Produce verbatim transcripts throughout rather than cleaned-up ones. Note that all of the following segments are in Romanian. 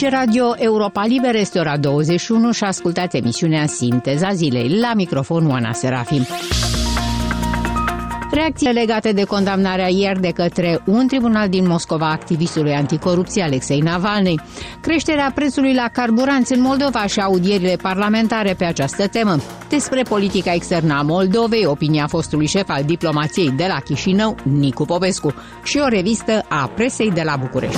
Aici Radio Europa Liberă, este ora douăzeci și unu și ascultați emisiunea Sinteza Zilei. La microfon Oana Serafim. Reacțiile legate de condamnarea ieri de către un tribunal din Moscova activistului anticorupție Alexei Navalny, creșterea prețului la carburanți în Moldova și audierile parlamentare pe această temă, despre politica externă a Moldovei, opinia fostului șef al diplomației de la Chișinău, Nicu Popescu, și o revistă a presei de la București.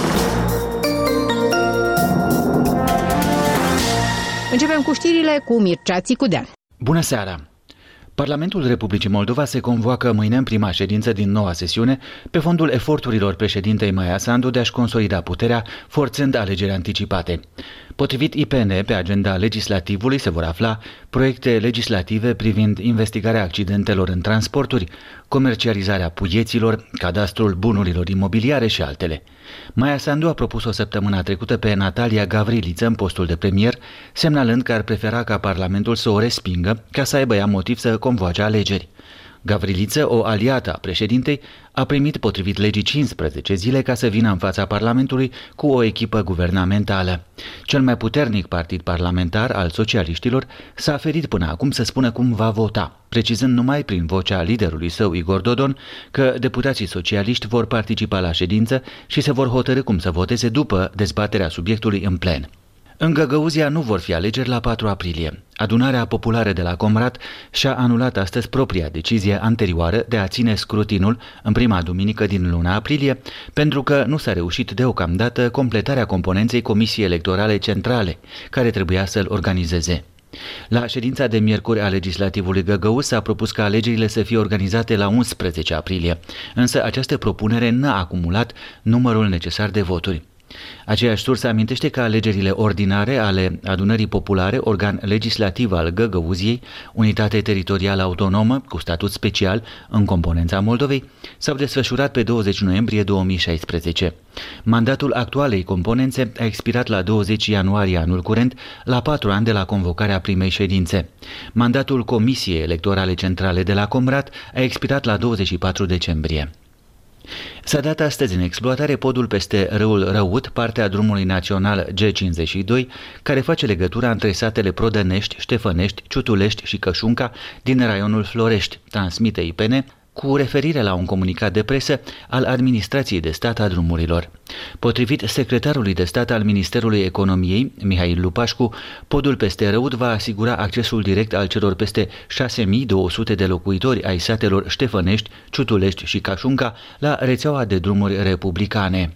Începem cu știrile cu Mircea Țicudean. Bună seara! Parlamentul Republicii Moldova se convoacă mâine în prima ședință din noua sesiune pe fondul eforturilor președintei Maia Sandu de a-și consolida puterea, forțând alegeri anticipate. Potrivit I P N, pe agenda legislativului se vor afla proiecte legislative privind investigarea accidentelor în transporturi, comercializarea puieților, cadastrul bunurilor imobiliare și altele. Maia Sandu a propus o săptămână trecută pe Natalia Gavriliță în postul de premier, semnalând că ar prefera ca Parlamentul să o respingă ca să aibă ea motiv să convoace alegeri. Gavriliță, o aliată a președintei, a primit potrivit legii cincisprezece zile ca să vină în fața Parlamentului cu o echipă guvernamentală. Cel mai puternic partid parlamentar al socialiștilor s-a ferit până acum să spună cum va vota, precizând numai prin vocea liderului său Igor Dodon că deputații socialiști vor participa la ședință și se vor hotărî cum să voteze după dezbaterea subiectului în plen. În Găgăuzia nu vor fi alegeri la patru aprilie. Adunarea populară de la Comrat și-a anulat astăzi propria decizie anterioară de a ține scrutinul în prima duminică din luna aprilie, pentru că nu s-a reușit deocamdată completarea componenței Comisiei Electorale Centrale, care trebuia să-l organizeze. La ședința de miercuri a Legislativului Găgăuz s-a propus ca alegerile să fie organizate la unsprezece aprilie, însă această propunere n-a acumulat numărul necesar de voturi. Aceeași sursă amintește că alegerile ordinare ale Adunării Populare, organ legislativ al Găgăuziei, unitate teritorială autonomă cu statut special în componența Moldovei, s-au desfășurat pe douăzeci noiembrie două mii șaisprezece. Mandatul actualei componențe a expirat la douăzeci ianuarie anul curent, la patru ani de la convocarea primei ședințe. Mandatul Comisiei Electorale Centrale de la Comrat a expirat la douăzeci și patru decembrie. S-a dat astăzi în exploatare podul peste râul Răut, partea drumului național G cincizeci și doi, care face legătura între satele Prodănești, Ștefănești, Ciutulești și Cășunca din raionul Florești, transmite I P N, cu referire la un comunicat de presă al Administrației de Stat a Drumurilor. Potrivit secretarului de stat al Ministerului Economiei, Mihail Lupașcu, podul peste Răut va asigura accesul direct al celor peste șase mii două sute de locuitori ai satelor Ștefănești, Ciutulești și Cașunca la rețeaua de drumuri republicane.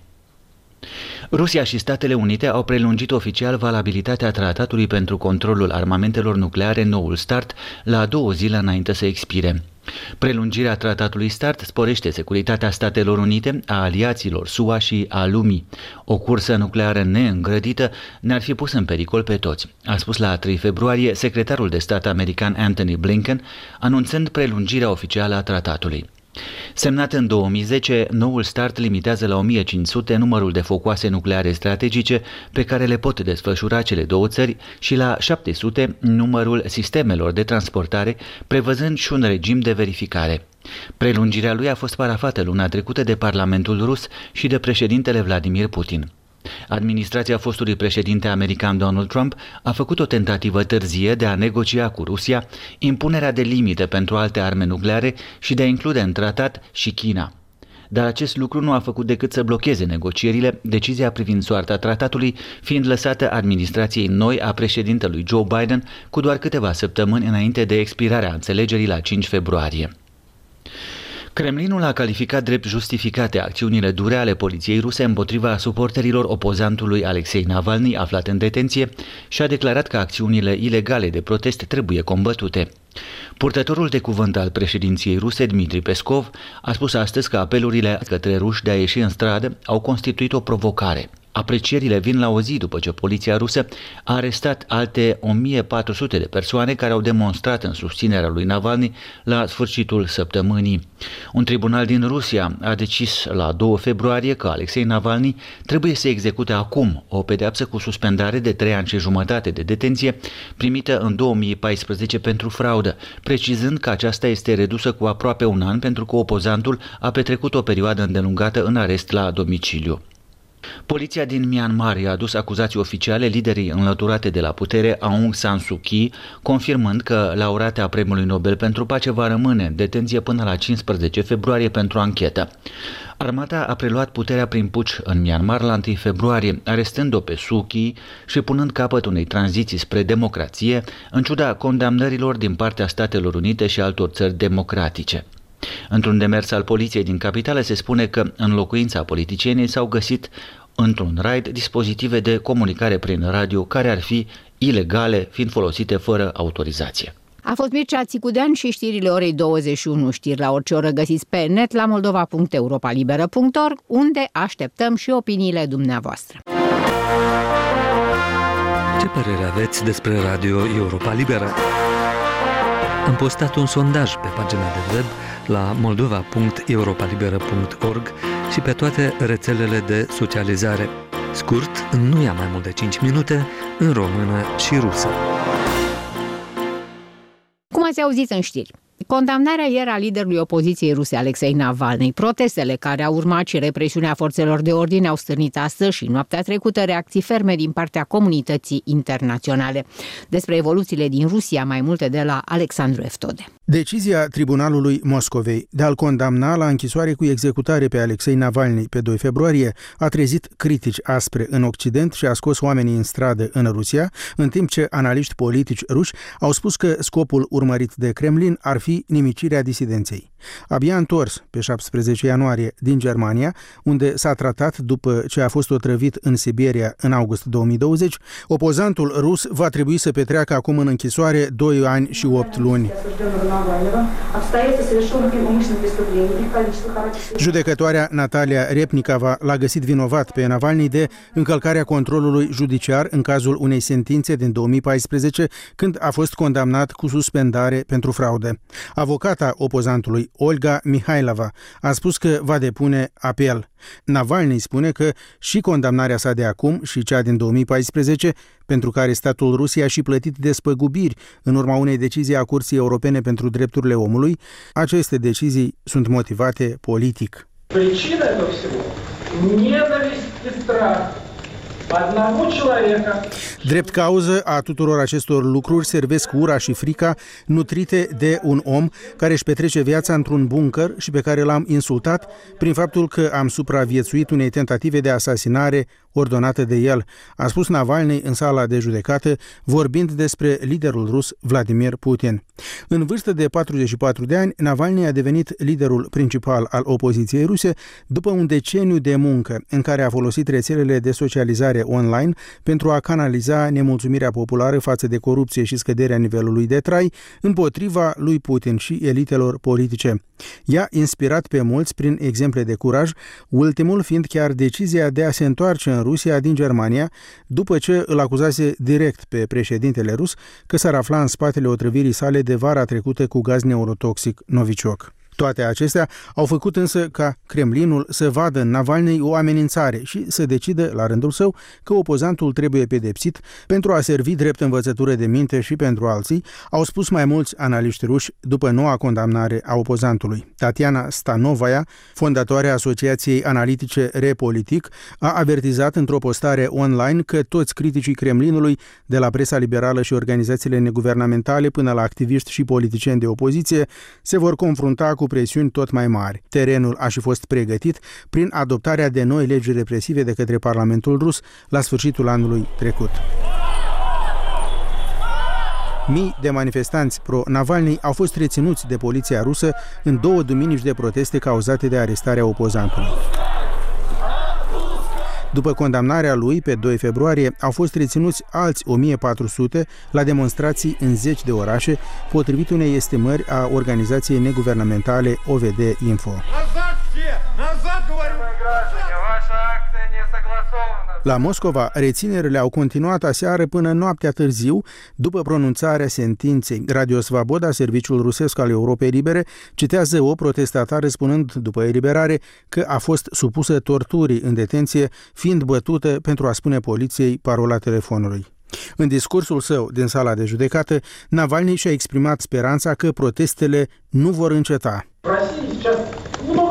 Rusia și Statele Unite au prelungit oficial valabilitatea tratatului pentru controlul armamentelor nucleare Noul Start la două zile înainte să expire. Prelungirea tratatului START sporește securitatea Statelor Unite, a aliaților S U A și a lumii. O cursă nucleară neîngrădită ne-ar fi pus în pericol pe toți, a spus la trei februarie secretarul de stat american Antony Blinken, anunțând prelungirea oficială a tratatului. Semnat în două mii zece, Noul Start limitează la o mie cinci sute numărul de focoase nucleare strategice pe care le pot desfășura cele două țări și la șapte sute numărul sistemelor de transportare, prevăzând și un regim de verificare. Prelungirea lui a fost parafată luna trecută de Parlamentul rus și de președintele Vladimir Putin. Administrația fostului președinte american Donald Trump a făcut o tentativă târzie de a negocia cu Rusia impunerea de limite pentru alte arme nucleare și de a include în tratat și China. Dar acest lucru nu a făcut decât să blocheze negocierile, decizia privind soarta tratatului fiind lăsată administrației noi a președintelui Joe Biden cu doar câteva săptămâni înainte de expirarea înțelegerii la cinci februarie. Kremlinul a calificat drept justificate acțiunile dure ale poliției ruse împotriva suporterilor opozantului Alexei Navalny aflat în detenție și a declarat că acțiunile ilegale de protest trebuie combătute. Purtătorul de cuvânt al președinției ruse, Dmitri Peskov, a spus astăzi că apelurile către ruși de a ieși în stradă au constituit o provocare. Aprecierile vin la o zi după ce poliția rusă a arestat alte o mie patru sute de persoane care au demonstrat în susținerea lui Navalny la sfârșitul săptămânii. Un tribunal din Rusia a decis la doi februarie că Alexei Navalny trebuie să execute acum o pedeapsă cu suspendare de trei ani și jumătate de detenție primită în două mii paisprezece pentru fraudă, precizând că aceasta este redusă cu aproape un an pentru că opozantul a petrecut o perioadă îndelungată în arest la domiciliu. Poliția din Myanmar i-a adus acuzații oficiale liderii înlăturate de la putere Aung San Suu Kyi, confirmând că laureata Premiului Nobel pentru Pace va rămâne în detenție până la cincisprezece februarie pentru anchetă. Armata a preluat puterea prin puci în Myanmar la întâi februarie, arestând-o pe Suu Kyi și punând capăt unei tranziții spre democrație, în ciuda condamnărilor din partea Statelor Unite și altor țări democratice. Într-un demers al poliției din capitală se spune că în locuința politicienei s-au găsit într-un raid dispozitive de comunicare prin radio care ar fi ilegale, fiind folosite fără autorizație. A fost Mircea Țicudean și știrile orei douăzeci și unu. Știri la orice oră găsiți pe net la moldova punct europa liberă punct org, unde așteptăm și opiniile dumneavoastră. Ce părere aveți despre Radio Europa Liberă? Am postat un sondaj pe pagina de web la moldova punct europa liberă punct org și pe toate rețelele de socializare. Scurt, nu ia mai mult de cinci minute, în română și rusă. Cum ați auzit în știri, condamnarea ieri a liderului opoziției ruse Alexei Navalny, protestele care au urmat și represiunea forțelor de ordine au stârnit astăzi și noaptea trecută reacții ferme din partea comunității internaționale. Despre evoluțiile din Rusia, mai multe de la Alexandru Eftode. Decizia Tribunalului Moscovei de a-l condamna la închisoare cu executare pe Alexei Navalny pe doi februarie a trezit critici aspre în Occident și a scos oamenii în stradă în Rusia, în timp ce analiști politici ruși au spus că scopul urmărit de Kremlin ar fi nimicirea disidenței. Abia întors pe șaptesprezece ianuarie din Germania, unde s-a tratat după ce a fost otrăvit în Siberia în august două mii douăzeci, opozantul rus va trebui să petreacă acum în închisoare doi ani și opt luni. Judecătoarea Natalia Repnikova l-a găsit vinovat pe Navalny de încălcarea controlului judiciar în cazul unei sentințe din două mii paisprezece, când a fost condamnat cu suspendare pentru fraude. Avocata opozantului, Olga Mihailova, a spus că va depune apel. Navalny spune că și condamnarea sa de acum și cea din două mii paisprezece, pentru care statul Rusia a și plătit despăgubiri în urma unei decizii a Curții Europene pentru Drepturile Omului, aceste decizii sunt motivate politic. Причина этого всего – ненависть и страх одного человека. Drept cauză a tuturor acestor lucruri servesc ura și frica nutrite de un om care își petrece viața într-un bunker și pe care l-am insultat prin faptul că am supraviețuit unei tentative de asasinare ordonată de el, a spus Navalny în sala de judecată, vorbind despre liderul rus Vladimir Putin. În vârstă de patruzeci și patru de ani, Navalny a devenit liderul principal al opoziției ruse după un deceniu de muncă în care a folosit rețelele de socializare online pentru a canaliza nemulțumirea populară față de corupție și scăderea nivelului de trai împotriva lui Putin și elitelor politice. I-a inspirat pe mulți prin exemple de curaj, ultimul fiind chiar decizia de a se întoarce în Rusia din Germania, după ce îl acuzase direct pe președintele rus că s-ar afla în spatele otrăvirii sale de vara trecută cu gaz neurotoxic Novichok. Toate acestea au făcut însă ca Kremlinul să vadă în Navalny o amenințare și să decidă, la rândul său, că opozantul trebuie pedepsit pentru a servi drept învățătură de minte și pentru alții, au spus mai mulți analiști ruși după noua condamnare a opozantului. Tatiana Stanovaya, fondatoarea Asociației Analitice Repolitik, a avertizat într-o postare online că toți criticii Kremlinului, de la presa liberală și organizațiile neguvernamentale până la activiști și politicieni de opoziție, se vor confrunta cu presiuni tot mai mari. Terenul a și fost pregătit prin adoptarea de noi legi represive de către Parlamentul rus la sfârșitul anului trecut. Mii de manifestanți pro-Navalny au fost reținuți de poliția rusă în două duminici de proteste cauzate de arestarea opozantului. După condamnarea lui, pe doi februarie, au fost reținuți alți o mie patru sute la demonstrații în zeci de orașe, potrivit unei estimări a organizației neguvernamentale O V D Info. La Moscova, reținerile au continuat aseară până noaptea târziu, după pronunțarea sentinței. Radio Svaboda, serviciul rusesc al Europei Libere, citează o protestatară spunând, după eliberare, că a fost supusă torturii în detenție, fiind bătută pentru a spune poliției parola telefonului. În discursul său din sala de judecată, Navalny și-a exprimat speranța că protestele nu vor înceta.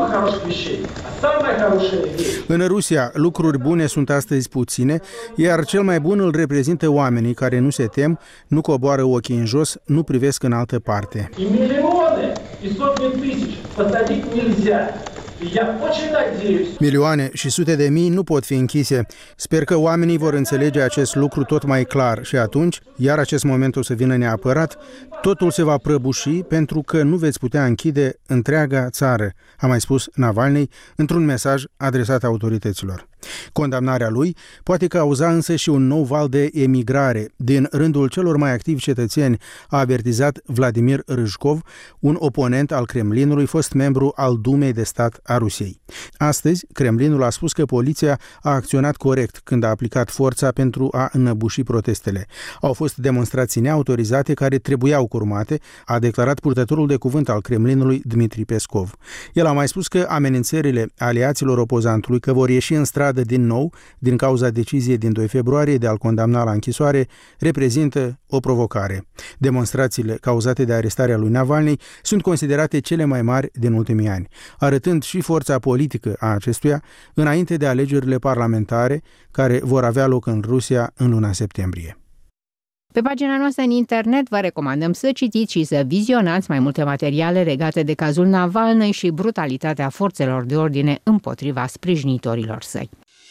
хороших вещей, а самая хорошая вещь. În Rusia, lucruri bune sunt astăzi puține, iar cel mai bun îl reprezintă oamenii care nu se tem, nu coboară ochii în jos, nu privesc în altă parte. И миллионы, и сотни тысяч посадить нельзя. Я очень надеюсь. Milioane și sute de mii nu pot fi închise. Sper că oamenii vor înțelege acest lucru tot mai clar și atunci, iar acest moment o să vină neapărat, totul se va prăbuși pentru că nu veți putea închide întreaga țară, a mai spus Navalny într-un mesaj adresat autorităților. Condamnarea lui poate cauza însă și un nou val de emigrare din rândul celor mai activi cetățeni, a avertizat Vladimir Râșcov, un oponent al Kremlinului, fost membru al Dumei de stat a Rusiei. Astăzi, Kremlinul a spus că poliția a acționat corect când a aplicat forța pentru a înăbuși protestele. Au fost demonstrații neautorizate care trebuiau curmate, a declarat purtătorul de cuvânt al Kremlinului Dmitri Peskov. El a mai spus că amenințările aliaților opozantului că vor ieși în stradă din nou din cauza deciziei din doi februarie de a-l condamna la închisoare reprezintă o provocare. Demonstrațiile cauzate de arestarea lui Navalny sunt considerate cele mai mari din ultimii ani, arătând și forța politică a acestuia înainte de alegerile parlamentare care vor avea loc în Rusia în luna septembrie. Pe pagina noastră în internet vă recomandăm să citiți și să vizionați mai multe materiale legate de cazul Navalny și brutalitatea forțelor de ordine împotriva sprijinitorilor săi.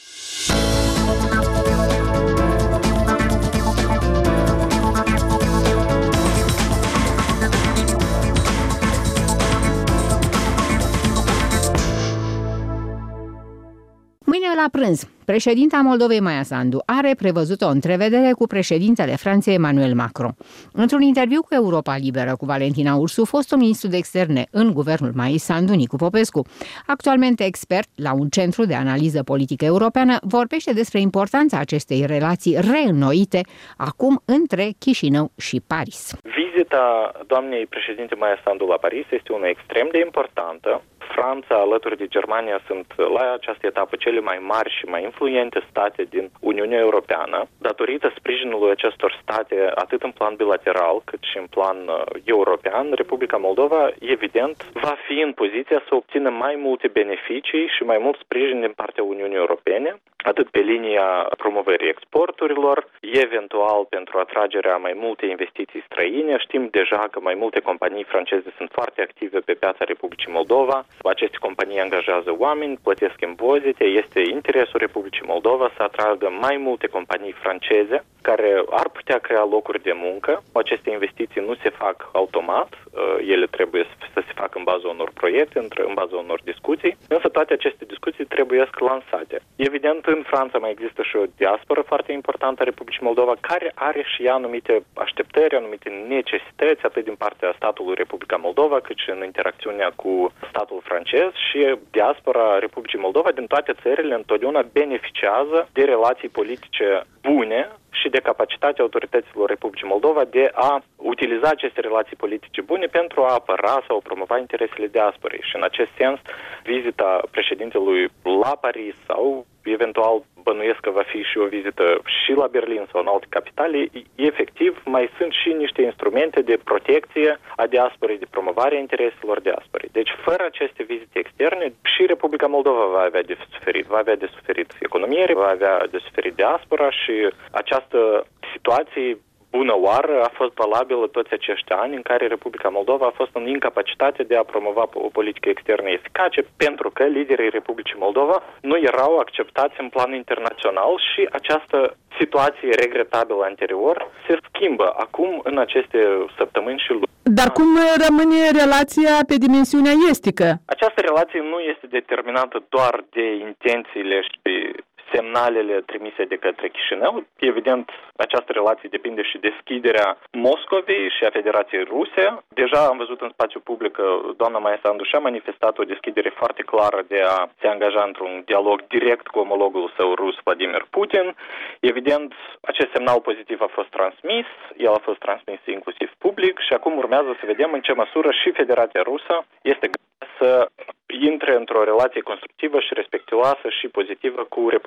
Mâine la prânz, președinta Moldovei Maia Sandu are prevăzut o întrevedere cu președintele Franței Emmanuel Macron. Într-un interviu cu Europa Liberă cu Valentina Ursu, fostul ministru de externe în guvernul Maii Sandu, Nicu Popescu, actualmente expert la un centru de analiză politică europeană, vorbește despre importanța acestei relații reînnoite acum între Chișinău și Paris. Vizita doamnei președinte Maia Sandu la Paris este una extrem de importantă. Franța, alături de Germania, sunt la această etapă cele mai mari și mai influente state din Uniunea Europeană. Datorită sprijinului acestor state, atât în plan bilateral, cât și în plan uh, european, Republica Moldova, evident, va fi în poziția să obțină mai multe beneficii și mai mult sprijin din partea Uniunii Europene, atât pe linia promovării exporturilor, eventual pentru atragerea mai multe investiții străine. Știm deja că mai multe companii franceze sunt foarte active pe piața Republicii Moldova. Aceste companii angajează oameni, plătesc impozite. Este interesul Republicii Moldova să atragă mai multe companii franceze care ar putea crea locuri de muncă. Aceste investiții nu se fac automat, ele trebuie să se facă în baza unor proiecte, în baza unor discuții, însă toate aceste discuții trebuie lansate. Evident, în Franța mai există și o diasporă foarte importantă a Republicii Moldova, care are și ea anumite așteptări, anumite necesități, atât din partea statului Republica Moldova, cât și în interacțiunea cu statul francez, și diaspora Republicii Moldova din toate țările întotdeauna beneficiază de relații politice bune și de capacitatea autorităților Republicii Moldova de a utiliza aceste relații politice bune pentru a apăra sau promova interesele diasporei. Și în acest sens, vizita președintelui la Paris sau eventual bănuiesc că va fi și o vizită și la Berlin sau în alte capitale, efectiv mai sunt și niște instrumente de protecție a diasporei, de promovare a intereselor diasporei. Deci fără aceste vizite externe și Republica Moldova va avea de suferit. Va avea de suferit economia, va avea de suferit diaspora și această situație bună oară a fost valabilă toți acești ani în care Republica Moldova a fost în incapacitate de a promova o politică externă eficace pentru că liderii Republicii Moldova nu erau acceptați în plan internațional și această situație regretabilă anterior se schimbă acum în aceste săptămâni și luni. Dar cum rămâne relația pe dimensiunea estică? Această relație nu este determinată doar de intențiile și semnalele trimise de către Chișinău. Evident, această relație depinde și de deschiderea Moscovei și a Federației Ruse. Deja am văzut în spațiu public că doamna Maia Sandu și-a manifestat o deschidere foarte clară de a se angaja într-un dialog direct cu omologul său rus, Vladimir Putin. Evident, acest semnal pozitiv a fost transmis, el a fost transmis inclusiv public și acum urmează să vedem în ce măsură și Federația Rusă este gata să intre într-o relație constructivă și respectuoasă și pozitivă cu Republica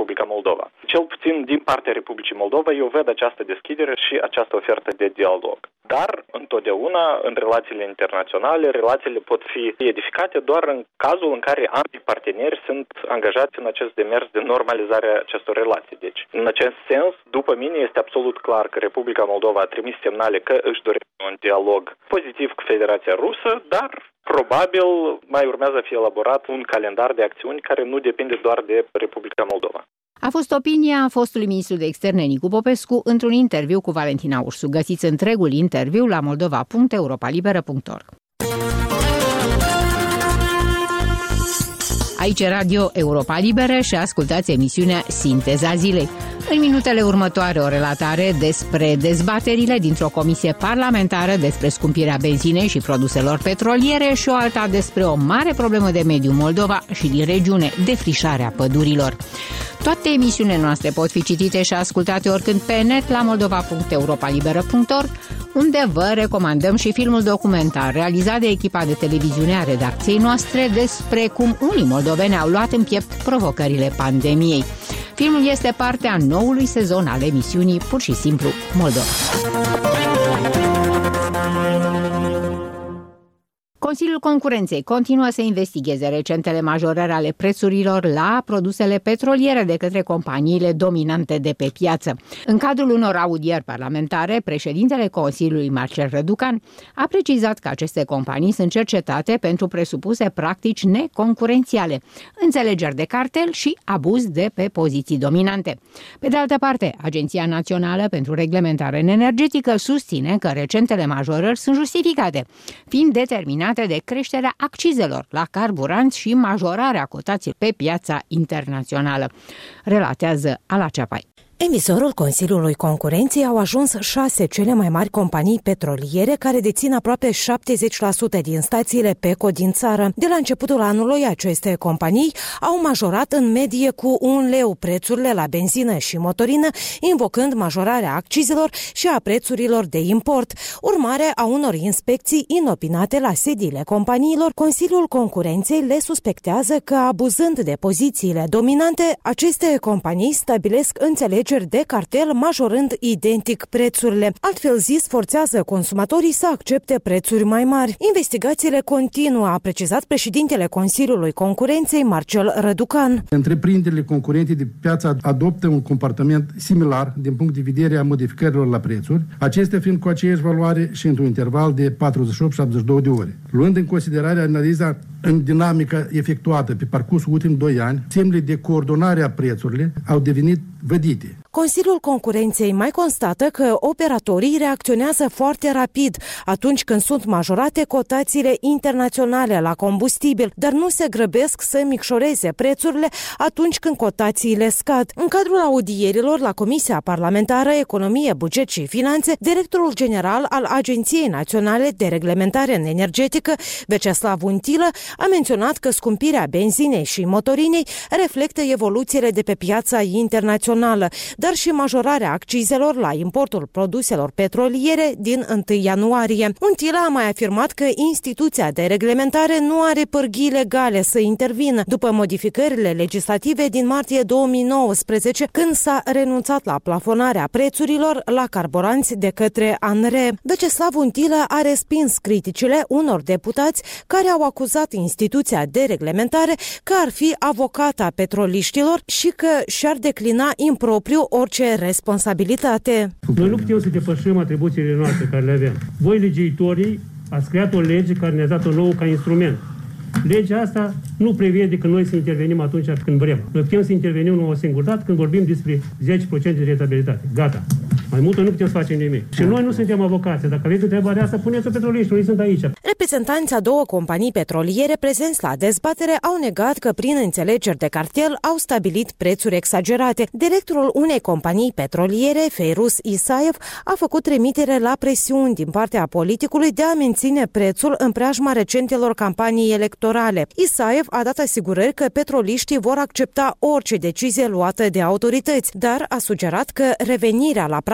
Republica Moldova. Cel puțin din partea Republicii Moldova eu ved această deschidere și această ofertă de dialog. Dar, întotdeauna, în relațiile internaționale, relațiile pot fi edificate doar în cazul în care ambii parteneri sunt angajați în acest demers de normalizare a acestor relații. Deci, în acest sens, după mine, este absolut clar că Republica Moldova a trimis semnale că își dorește un dialog pozitiv cu Federația Rusă, dar probabil mai urmează să fie elaborat un calendar de acțiuni care nu depinde doar de Republica Moldova. A fost opinia fostului ministru de externe Nicu Popescu într-un interviu cu Valentina Ursu. Găsiți întregul interviu la moldova punct europa liberă punct org. Aici e Radio Europa Liberă și ascultați emisiunea Sinteza Zilei. În minutele următoare o relatare despre dezbaterile dintr-o comisie parlamentară despre scumpirea benzinei și produselor petroliere și o alta despre o mare problemă de mediu Moldova și din regiune, defrișarea pădurilor. Toate emisiunile noastre pot fi citite și ascultate oricând pe net la moldova punct europa liberă punct org, unde vă recomandăm și filmul documentar realizat de echipa de televiziune a redacției noastre despre cum unii moldoveni au luat în piept provocările pandemiei. Filmul este parte a noului sezon al emisiunii Pur și simplu Moldova. Consiliul Concurenței continuă să investigheze recentele majorări ale prețurilor la produsele petroliere de către companiile dominante de pe piață. În cadrul unor audieri parlamentare, președintele Consiliului, Marcel Răducan, a precizat că aceste companii sunt cercetate pentru presupuse practici neconcurențiale, înțelegeri de cartel și abuz de pe poziții dominante. Pe de altă parte, Agenția Națională pentru Reglementare Energetică susține că recentele majorări sunt justificate, fiind determinate de creșterea accizelor la carburanți și majorarea cotației pe piața internațională, relatează Ala Ceapai. În vizorul Consiliului Concurenței au ajuns șase cele mai mari companii petroliere care dețin aproape șaptezeci la sută din stațiile Peco din țară. De la începutul anului, aceste companii au majorat în medie cu un leu prețurile la benzină și motorină, invocând majorarea accizelor și a prețurilor de import, urmare a unor inspecții inopinate la sediile companiilor. Consiliul Concurenței le suspectează că, abuzând de pozițiile dominante, aceste companii stabilesc înțelegeri de cartel majorând identic prețurile. Altfel zis, forțează consumatorii să accepte prețuri mai mari. Investigațiile continuă, a precizat președintele Consiliului Concurenței, Marcel Răducan. Întreprinderile concurente de piață adoptă un comportament similar din punct de vedere a modificărilor la prețuri, acestea fiind cu aceeași valoare și într-un interval de patruzeci și opt șaptezeci și două de ore. Luând în considerare analiza în dinamică efectuată pe parcursul ultimului doi ani, semnele de coordonare a prețurilor au devenit vădite. Consiliul Concurenței mai constată că operatorii reacționează foarte rapid atunci când sunt majorate cotațiile internaționale la combustibil, dar nu se grăbesc să micșoreze prețurile atunci când cotațiile scad. În cadrul audierilor la Comisia Parlamentară Economie, Buget și Finanțe, directorul general al Agenției Naționale de Reglementare Energetică, Veceslav Untilă, a menționat că scumpirea benzinei și motorinei reflectă evoluțiile de pe piața internațională, dar și majorarea accizelor la importul produselor petroliere din întâi ianuarie. Untila a mai afirmat că instituția de reglementare nu are pârghii legale să intervină după modificările legislative din martie două mii nouăsprezece, când s-a renunțat la plafonarea prețurilor la carburanți de către ANRE. Veceslav Untilă a respins criticile unor deputați care au acuzat instituția de reglementare că ar fi avocata petroliștilor și că și-ar declina impropriu orice responsabilitate. Noi nu putem să depășim atribuțiile noastre care le avem. Voi, legiuitorii, ați creat o lege care ne-a dat-o nouă ca instrument. Legea asta nu prevede că noi să intervenim atunci când vrem. Noi putem să intervenim o singură dată când vorbim despre zece la sută de rentabilitate. Gata. Mai mult nu putem să facem nimic. Și noi nu suntem avocați. Dacă aveți întrebarea asta, puneți-o petroliști, noi sunt aici. Reprezentanții a două companii petroliere prezenți la dezbatere au negat că prin înțelegeri de cartel au stabilit prețuri exagerate. Directorul unei companii petroliere, Feiruz Isaev, a făcut trimitere la presiuni din partea politicului de a menține prețul în preajma recentelor campanii electorale. Isaev a dat asigurări că petroliștii vor accepta orice decizie luată de autorități, dar a sugerat că revenirea la practică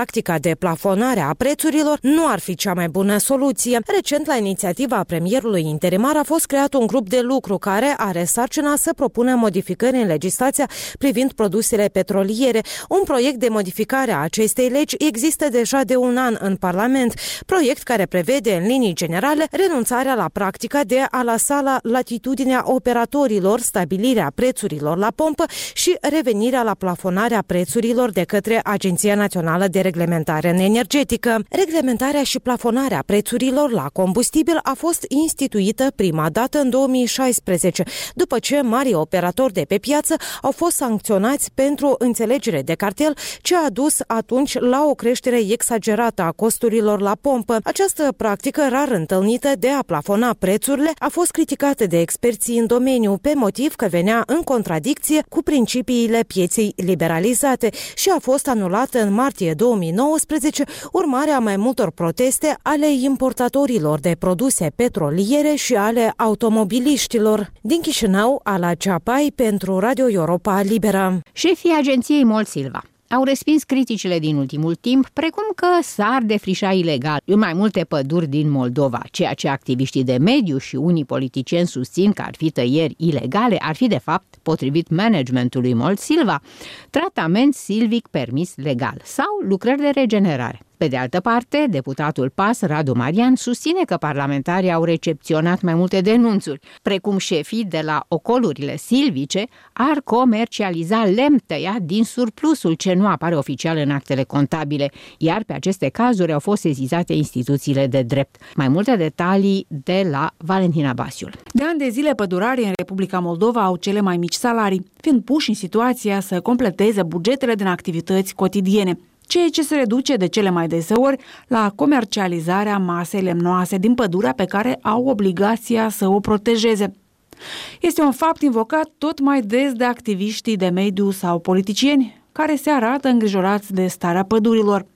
practica de plafonare a prețurilor nu ar fi cea mai bună soluție. Recent, la inițiativa premierului interimar a fost creat un grup de lucru care are sarcina să propună modificări în legislația privind produsele petroliere. Un proiect de modificare a acestei legi există deja de un an în Parlament, proiect care prevede în linii generale renunțarea la practica de a lăsa la latitudinea operatorilor stabilirea prețurilor la pompă și revenirea la plafonarea prețurilor de către Agenția Națională de Reglementare Energetică. Reglementarea și plafonarea prețurilor la combustibil a fost instituită prima dată în două mii șaisprezece, după ce mari operatori de pe piață au fost sancționați pentru înțelegere de cartel, ce a dus atunci la o creștere exagerată a costurilor la pompă. Această practică rar întâlnită de a plafona prețurile a fost criticată de experții în domeniu pe motiv că venea în contradicție cu principiile pieței liberalizate și a fost anulată în martie două mii nouăsprezece, urmare a mai multor proteste ale importatorilor de produse petroliere și ale automobiliștilor. Din Chișinău, Ala Ceapai pentru Radio Europa Liberă. Șefii agenției MOL Silva au respins criticile din ultimul timp, precum că s-ar defrișa ilegal în mai multe păduri din Moldova, ceea ce activiștii de mediu și unii politicieni susțin că ar fi tăieri ilegale, ar fi de fapt, potrivit managementului MOL Silva, tratament silvic permis legal sau lucrări de regenerare. Pe de altă parte, deputatul P A S, Radu Marian, susține că parlamentarii au recepționat mai multe denunțuri, precum șefii de la ocolurile silvice ar comercializa lemn tăiat din surplusul ce nu apare oficial în actele contabile, iar pe aceste cazuri au fost sesizate instituțiile de drept. Mai multe detalii de la Valentina Basiul. De ani de zile, pădurarii în Republica Moldova au cele mai mici salarii, fiind puși în situația să completeze bugetele din activități cotidiene, ceea ce se reduce de cele mai deseori la comercializarea masei lemnoase din pădurea pe care au obligația să o protejeze. Este un fapt invocat tot mai des de activiștii de mediu sau politicieni care se arată îngrijorați de starea pădurilor.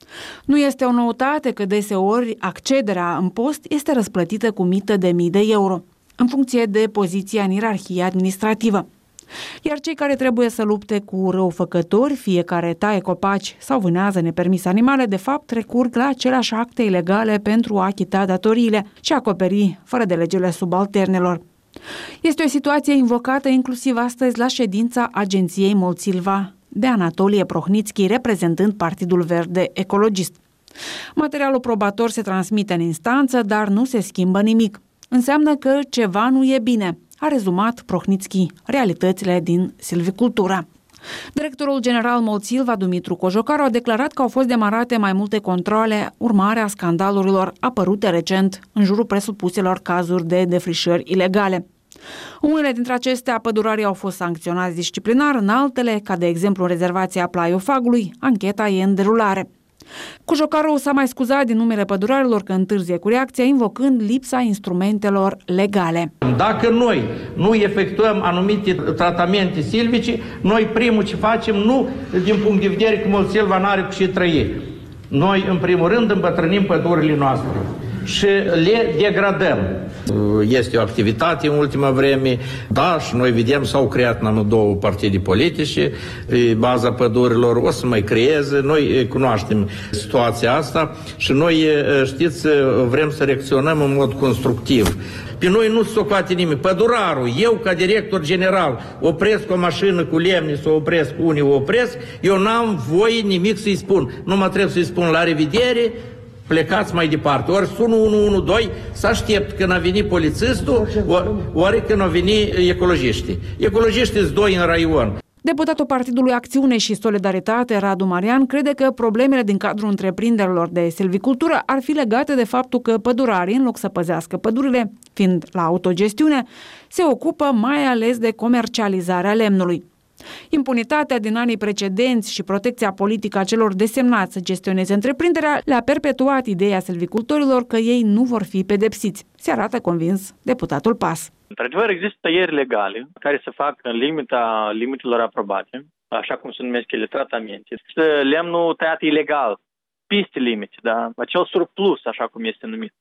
Nu este o noutate că deseori accederea în post este răsplătită cu mită de mii de euro, în funcție de poziția în ierarhia administrativă. Iar cei care trebuie să lupte cu răufăcători, fie care taie copaci sau vânează nepermis animale, de fapt recurg la aceleași acte ilegale pentru a achita datoriile și a acoperi fără de legile subalternelor. Este o situație invocată inclusiv astăzi la ședința agenției MOL Silva de Anatolie Prohnitski, reprezentând Partidul Verde Ecologist. Materialul probator se transmite în instanță, dar nu se schimbă nimic. Înseamnă că ceva nu e bine, a rezumat Prohnitski realitățile din silvicultura. Directorul general MOL Silva, Dumitru Cojocaru, a declarat că au fost demarate mai multe controale urmare a scandalurilor apărute recent în jurul presupuselor cazuri de defrișări ilegale. Unele dintre acestea, pădurarii au fost sancționați disciplinar, în altele, ca de exemplu în rezervația Plaiul-Fagului, ancheta e în derulare. Cojocaru s-a mai scuzat din numele pădurarilor că întârzie cu reacția, invocând lipsa instrumentelor legale. Dacă noi nu efectuăm anumite tratamente silvice, noi primul ce facem, nu din punct de vedere că MOL Silva n-are cu ce trăi. Noi, în primul rând, îmbătrânim pădurile noastre și le degradăm. Este o activitate în ultima vreme, da, și noi vedem s-au creat în două partide politice, baza pădurilor o să mai creeze, noi cunoaștem situația asta și noi, știți, vrem să reacționăm în mod constructiv. Pe noi nu se ocoate nimeni. Pădurarul, eu ca director general opresc o mașină cu lemne sau opresc unii o opresc, eu n-am voie nimic să-i spun. Nu mă trebuie să-i spun la revedere, plecați mai departe. Ori sună unu unu doi să aștept când a venit polițistul, ori, ori când a venit ecologiștii. Ecologiștii sunt doi în raion. Deputatul Partidului Acțiune și Solidaritate, Radu Marian, crede că problemele din cadrul întreprinderilor de silvicultură ar fi legate de faptul că pădurarii, în loc să păzească pădurile, fiind la autogestiune, se ocupă mai ales de comercializarea lemnului. Impunitatea din anii precedenți și protecția politică a celor desemnați să gestioneze întreprinderea le-a perpetuat ideea silvicultorilor că ei nu vor fi pedepsiți, se arată convins deputatul P A S. Într-adevăr, există tăieri legale care se fac în limita limitelor aprobate, așa cum se numesc ele, tratamente. Este lemnul tăiat ilegal, peste limite, da? Acel surplus, așa cum este numit.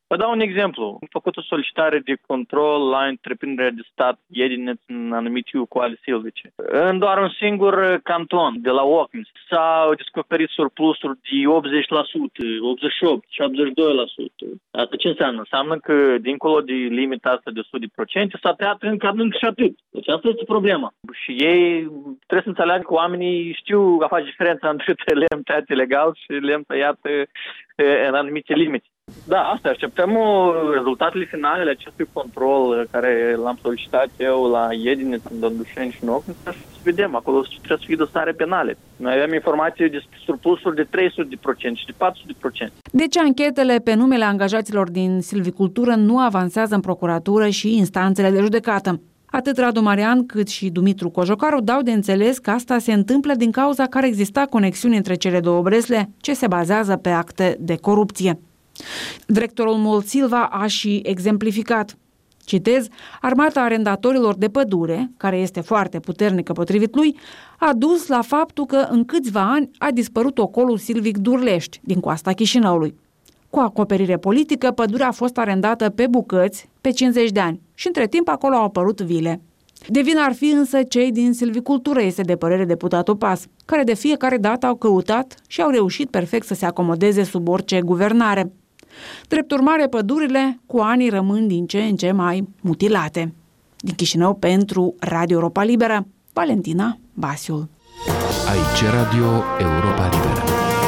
Vă dau un exemplu. Am făcut o solicitare de control la întreprinderea de stat Iedineț în anumite coale silvice. În doar un singur canton, de la Ocnis, s-au descoperit surplusuri de optzeci la sută, optzeci și opt, șaptezeci și doi la sută. Asta ce înseamnă? Înseamnă că, dincolo de limita asta de o sută la sută, s-a tăiat încă, încă și atât. Deci asta este problema. Și ei trebuie să înțeleagă că oamenii știu a face diferența între lemn tăiat ilegal și lemn tăiat în anumite limite. Da, asta așteptăm rezultatele finale ale acestui control care l-am solicitat eu la Iedineț, în Dăndușeni și în Ocnis, să vedem, acolo trebuie să fie dosare penale. Noi avem informații despre surplusuri de trei sute la sută și de patru sute la sută. Deci anchetele pe numele angajaților din silvicultură nu avansează în procuratură și instanțele de judecată. Atât Radu Marian cât și Dumitru Cojocaru dau de înțeles că asta se întâmplă din cauza că ar exista conexiuni între cele două bresle, ce se bazează pe acte de corupție. Directorul Mult Silva a și exemplificat. Citez, armata arendatorilor de pădure, care este foarte puternică potrivit lui, a dus la faptul că în câțiva ani a dispărut ocolul silvic Durlești, din coasta Chișinăului. Cu acoperire politică, pădurea a fost arendată pe bucăți pe cincizeci de ani și între timp acolo au apărut vile. De vină ar fi însă cei din silvicultură, este de părere deputatul Pas, care de fiecare dată au căutat și au reușit perfect să se acomodeze sub orice guvernare. Drept urmare, pădurile cu ani rămân din ce în ce mai mutilate. Din Chișinău pentru Radio Europa Liberă, Valentina Basiul. Aici Radio Europa Liberă.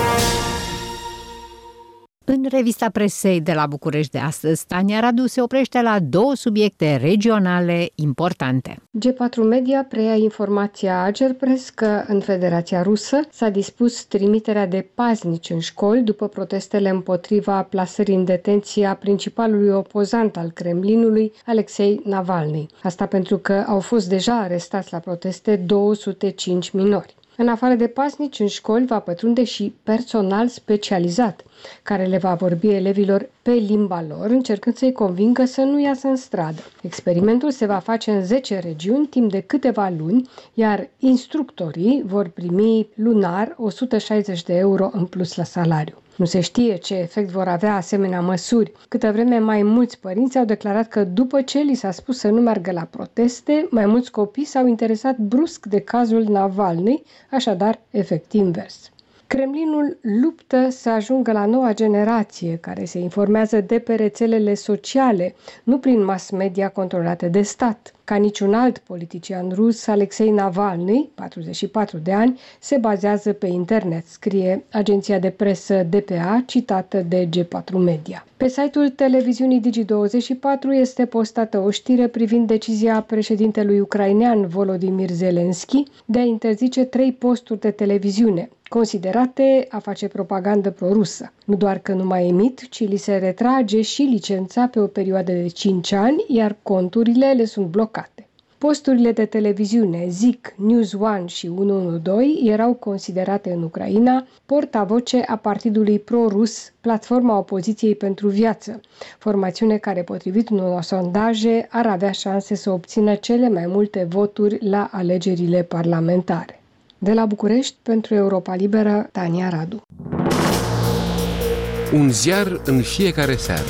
În revista presei de la București de astăzi, Tania Radu se oprește la două subiecte regionale importante. G patru Media preia informația Agerpres că în Federația Rusă s-a dispus trimiterea de paznici în școli după protestele împotriva plasării în detenție a principalului opozant al Kremlinului, Alexei Navalny. Asta pentru că au fost deja arestați la proteste două sute cinci minori. În afară de paznici, în școli va pătrunde și personal specializat, care le va vorbi elevilor pe limba lor, încercând să-i convingă să nu iasă în stradă. Experimentul se va face în zece regiuni timp de câteva luni, iar instructorii vor primi lunar o sută șaizeci de euro în plus la salariu. Nu se știe ce efect vor avea asemenea măsuri. Câtă vreme mai mulți părinți au declarat că după ce li s-a spus să nu meargă la proteste, mai mulți copii s-au interesat brusc de cazul Navalny, așadar efect invers. Kremlinul luptă să ajungă la noua generație, care se informează de pe rețelele sociale, nu prin mass media controlate de stat. Ca niciun alt politician rus, Alexei Navalny, patruzeci și patru de ani, se bazează pe internet, scrie agenția de presă D P A, citată de G patru Media. Pe site-ul televiziunii Digi douăzeci și patru este postată o știre privind decizia președintelui ucrainean Volodymyr Zelensky de a interzice trei posturi de televiziune, considerate a face propagandă prorusă. Nu doar că nu mai emit, ci li se retrage și licența pe o perioadă de cinci ani, iar conturile le sunt blocate. Posturile de televiziune Z I C, News One și unu unu doi erau considerate în Ucraina portavoce a partidului pro-rus, Platforma Opoziției pentru Viață, formațiune care, potrivit unor sondaje, ar avea șanse să obțină cele mai multe voturi la alegerile parlamentare. De la București, pentru Europa Liberă, Tania Radu. Un ziar în fiecare seară.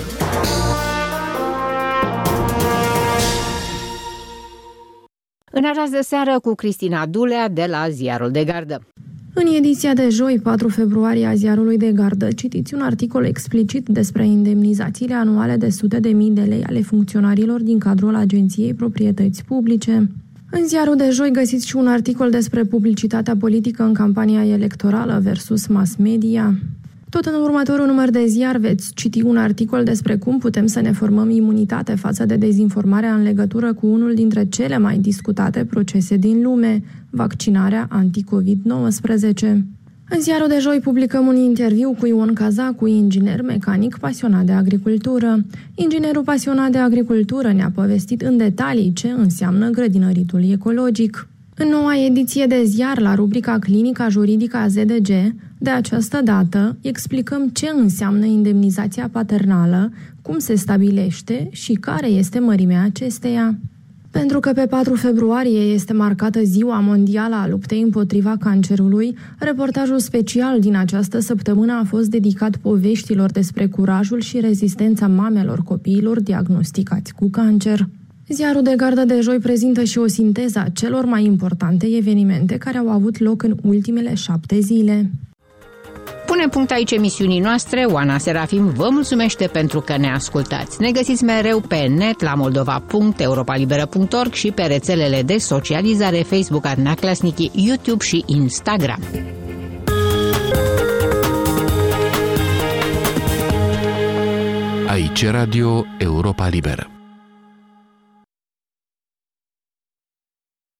În această seară cu Cristina Dulea de la Ziarul de Gardă. În ediția de joi, patru februarie, a Ziarului de Gardă, citiți un articol explicit despre indemnizațiile anuale de sute de mii de lei ale funcționarilor din cadrul Agenției Proprietăți Publice. În Ziarul de joi găsiți și un articol despre publicitatea politică în campania electorală versus mass media. Tot în următorul număr de ziar veți citi un articol despre cum putem să ne formăm imunitate față de dezinformarea în legătură cu unul dintre cele mai discutate procese din lume, vaccinarea anti-covid nouăsprezece. În Ziarul de joi publicăm un interviu cu Ion Cazacu, inginer mecanic pasionat de agricultură. Inginerul pasionat de agricultură ne-a povestit în detalii ce înseamnă grădinăritul ecologic. În noua ediție de ziar, la rubrica Clinica Juridică a Z D G, de această dată explicăm ce înseamnă indemnizația paternală, cum se stabilește și care este mărimea acesteia. Pentru că pe patru februarie este marcată Ziua Mondială a Luptei împotriva cancerului, reportajul special din această săptămână a fost dedicat poveștilor despre curajul și rezistența mamelor copiilor diagnosticați cu cancer. Ziarul de gardă de joi prezintă și o sinteză a celor mai importante evenimente care au avut loc în ultimele șapte zile. Punem punct aici emisiunii noastre. Oana Serafim vă mulțumește pentru că ne ascultați. Ne găsiți mereu pe net la moldova punct europa liberă punct org și pe rețelele de socializare Facebook, Adina Clasnichi, YouTube și Instagram. Aici Radio Europa Liberă.